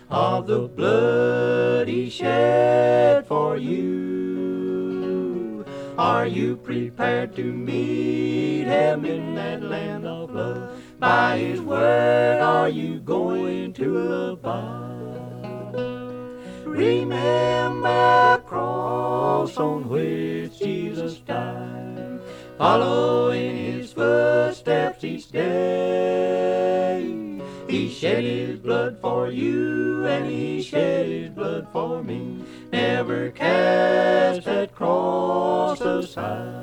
of the blood he shed for you. Are you prepared to meet him in that land of love? By his word are you going to abide? Remember the cross on which Jesus died. Follow in his footsteps each day. He shed his blood for you and he shed his blood for me. Never cast that cross aside.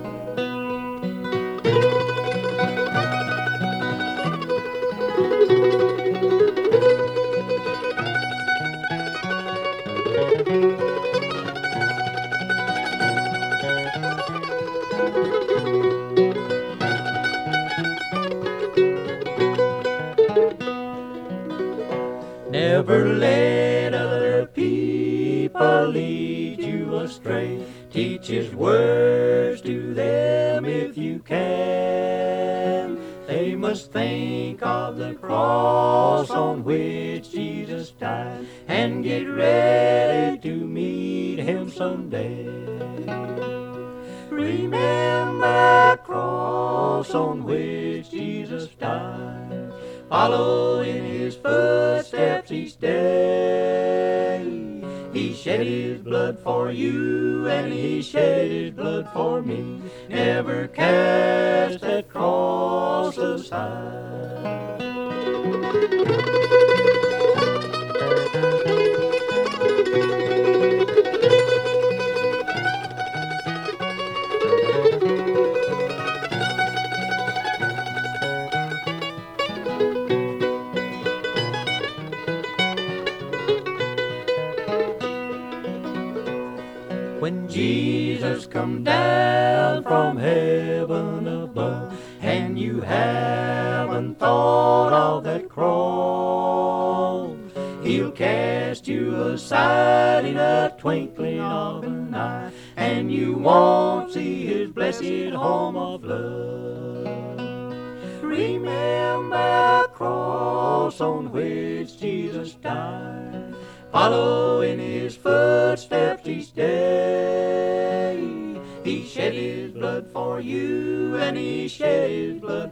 Never let other people lead you astray. Teach his words to them if you can. They must think of the cross on which Jesus died and get ready to meet him someday. Remember the cross on which Jesus died. Follow in his footsteps each day. He shed his blood for you and he shed his blood for me. Never cast that cross aside. When Jesus come down from heaven above, and you haven't thought of that cross, he'll cast you aside in a twinkling of an eye, and you won't see his blessed home of love. Remember the cross on which Jesus died. Follow in his footsteps each day. He shed his blood for you and he shed his blood